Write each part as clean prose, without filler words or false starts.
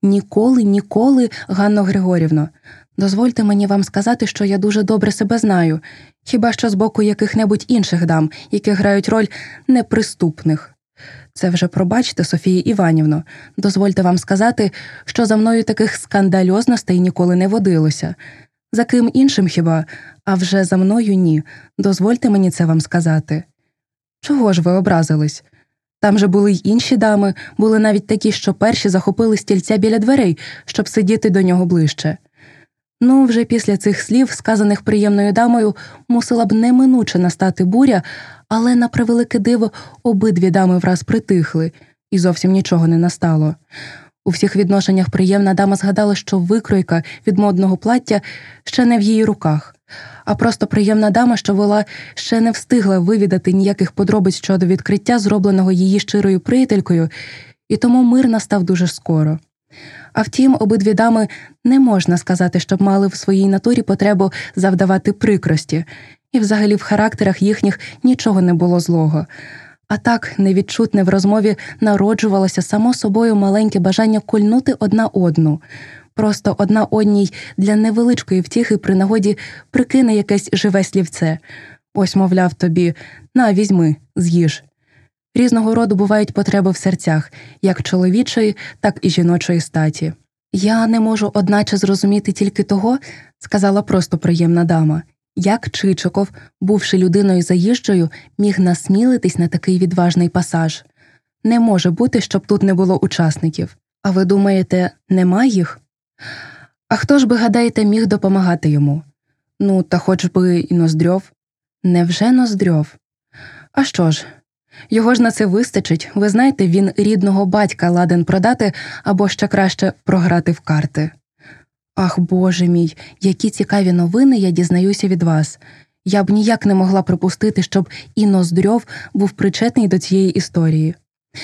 Ніколи, Ганно Григорівно. Дозвольте мені вам сказати, що я дуже добре себе знаю, хіба що з боку яких-небудь інших дам, які грають роль неприступних. Це вже пробачте, Софія Іванівно. Дозвольте вам сказати, що за мною таких скандальозностей ніколи не водилося. За ким іншим хіба, а вже за мною ні. Дозвольте мені це вам сказати. Чого ж ви образились? Там же були й інші дами, були навіть такі, що перші захопили стільця біля дверей, щоб сидіти до нього ближче. Ну, вже після цих слів, сказаних приємною дамою, мусила б неминуче настати буря, але, на превелике диво, обидві дами враз притихли, і зовсім нічого не настало. У всіх відношеннях приємна дама згадала, що викройка від модного плаття ще не в її руках, а просто приємна дама, що вела, ще не встигла вивідати ніяких подробиць щодо відкриття, зробленого її щирою приятелькою, і тому мир настав дуже скоро. А втім, обидві дами не можна сказати, щоб мали в своїй натурі потребу завдавати прикрості, і взагалі в характерах їхніх нічого не було злого. А так, невідчутне в розмові народжувалося само собою маленьке бажання кольнути одна одну. Просто одна одній для невеличкої втіхи при нагоді прикине якесь живе слівце. Ось, мовляв, тобі, на, візьми, з'їж. Різного роду бувають потреби в серцях, як чоловічої, так і жіночої статі. «Я не можу одначе зрозуміти тільки того, – сказала просто приємна дама, – як Чичиков, бувши людиною заїжджою, міг насмілитись на такий відважний пасаж. Не може бути, щоб тут не було учасників. А ви думаєте, нема їх? А хто ж би, гадаєте, міг допомагати йому? Ну, та хоч би і Ноздрьов. Невже Ноздрьов? А що ж? Його ж на це вистачить. Ви знаєте, він рідного батька ладен продати або ще краще програти в карти. Ах, Боже мій, які цікаві новини я дізнаюся від вас. Я б ніяк не могла припустити, щоб і Ноздрьов був причетний до цієї історії.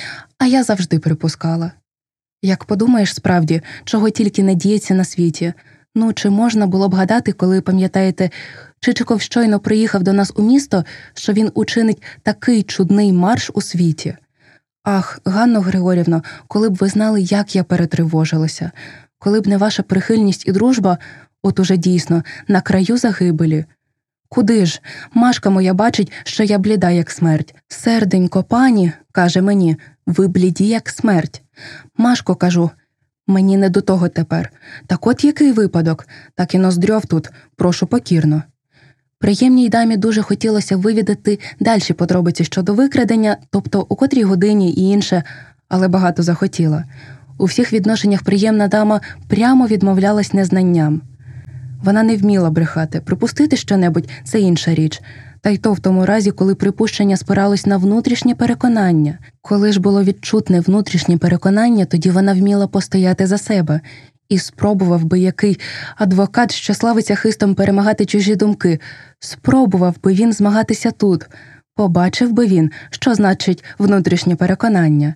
А я завжди припускала. Як подумаєш справді, чого тільки не діється на світі. Ну, чи можна було б гадати, коли, пам'ятаєте, Чичиков щойно приїхав до нас у місто, що він учинить такий чудний марш у світі? Ах, Ганно Григорівно, коли б ви знали, як я перетривожилася. Коли б не ваша прихильність і дружба, от уже дійсно, на краю загибелі. Куди ж? Машка моя бачить, що я бліда, як смерть. Серденько, пані, каже мені, ви бліді, як смерть. Машко, кажу, мені не до того тепер. Так от який випадок, так і Ноздрьов тут, прошу покірно. Приємній дамі дуже хотілося вивідати дальші подробиці щодо викрадення, тобто у котрій годині і інше, але багато захотіла. У всіх відношеннях приємна дама прямо відмовлялась незнанням. Вона не вміла брехати, припустити щонебудь – це інша річ. Та й то в тому разі, коли припущення спиралось на внутрішнє переконання. Коли ж було відчутне внутрішнє переконання, тоді вона вміла постояти за себе. І спробував би який адвокат, що славиться хистом перемагати чужі думки, спробував би він змагатися тут. Побачив би він, що значить внутрішнє переконання.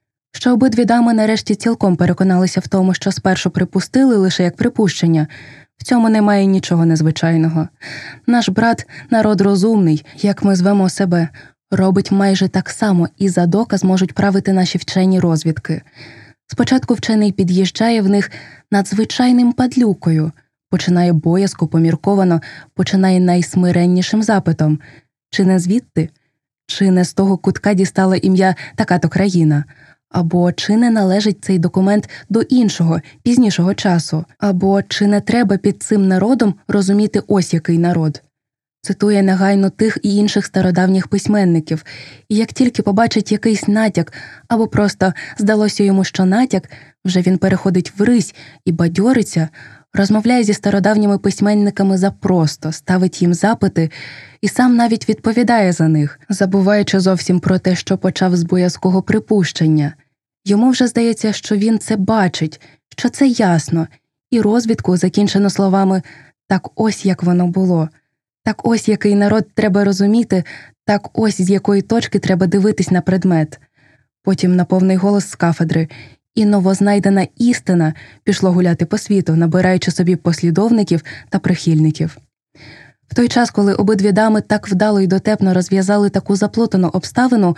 Що обидві дами нарешті цілком переконалися в тому, що спершу припустили лише як припущення. В цьому немає нічого незвичайного. Наш брат – народ розумний, як ми звемо себе, робить майже так само, і за доказ можуть правити наші вчені розвідки. Спочатку вчений під'їжджає в них надзвичайним падлюкою, починає боязко, помірковано, починає найсмиреннішим запитом. Чи не звідти? Чи не з того кутка дістала ім'я така-то країна? Або чи не належить цей документ до іншого, пізнішого часу? Або чи не треба під цим народом розуміти ось який народ? Цитує негайно тих і інших стародавніх письменників, і як тільки побачить якийсь натяк, або просто здалося йому, що натяк, вже він переходить в рись і бадьориться, розмовляє зі стародавніми письменниками запросто, ставить їм запити і сам навіть відповідає за них, забуваючи зовсім про те, що почав з боязкого припущення. Йому вже здається, що він це бачить, що це ясно, і розвідку закінчено словами «так ось як воно було». Так ось який народ треба розуміти, так ось з якої точки треба дивитись на предмет. Потім на повний голос з кафедри. І новознайдена істина пішло гуляти по світу, набираючи собі послідовників та прихильників. В той час, коли обидві дами так вдало й дотепно розв'язали таку заплутану обставину,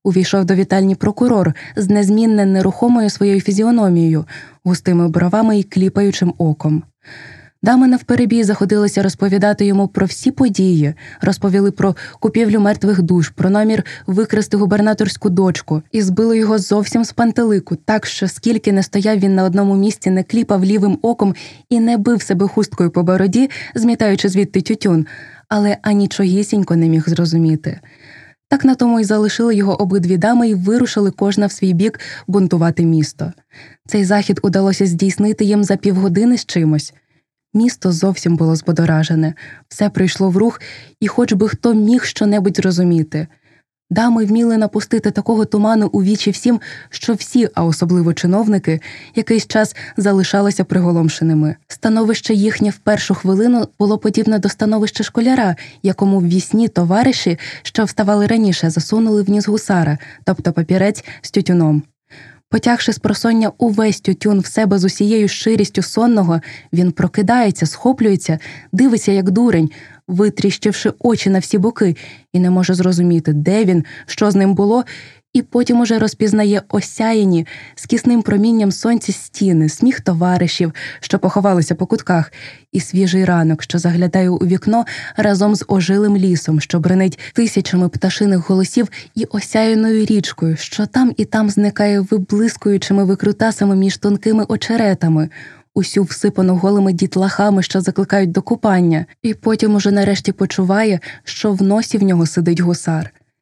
Увійшов до вітальні прокурор з незмінно нерухомою своєю фізіономією, густими бровами і кліпаючим оком. Дами навперебій заходилися розповідати йому про всі події, розповіли про купівлю мертвих душ, про намір викрасти губернаторську дочку, і збили його зовсім з пантелику, так що скільки не стояв він на одному місці, не кліпав лівим оком і не бив себе хусткою по бороді, змітаючи звідти тютюн, але анічогісінько не міг зрозуміти. Так на тому й залишили його обидві дами і вирушили кожна в свій бік бунтувати місто. Цей захід удалося здійснити їм за півгодини з чимось. Місто зовсім було збодоражене, все прийшло в рух, і хоч би хто міг щонебудь зрозуміти. Дами вміли напустити такого туману у вічі всім, що всі, а особливо чиновники, якийсь час залишалися приголомшеними. Становище їхнє в першу хвилину було подібне до становища школяра, якому в вісні товариші, що вставали раніше, засунули в ніс гусара, тобто папірець з тютюном. Потягши з просоння увесь тютюн в себе з усією щирістю сонного, він прокидається, схоплюється, дивиться як дурень, витріщивши очі на всі боки, і не може зрозуміти, де він, що з ним було, і потім уже розпізнає осяяні з кисним промінням сонця стіни, сміх товаришів, що поховалися по кутках, і свіжий ранок, що заглядає у вікно разом з ожилим лісом, що бренить тисячами пташиних голосів, і осяяною річкою, що там і там зникає виблискуючими викрутасами між тонкими очеретами, усю всипану голими дітлахами, що закликають до купання, і потім уже нарешті почуває, що в носі в нього сидить гусар.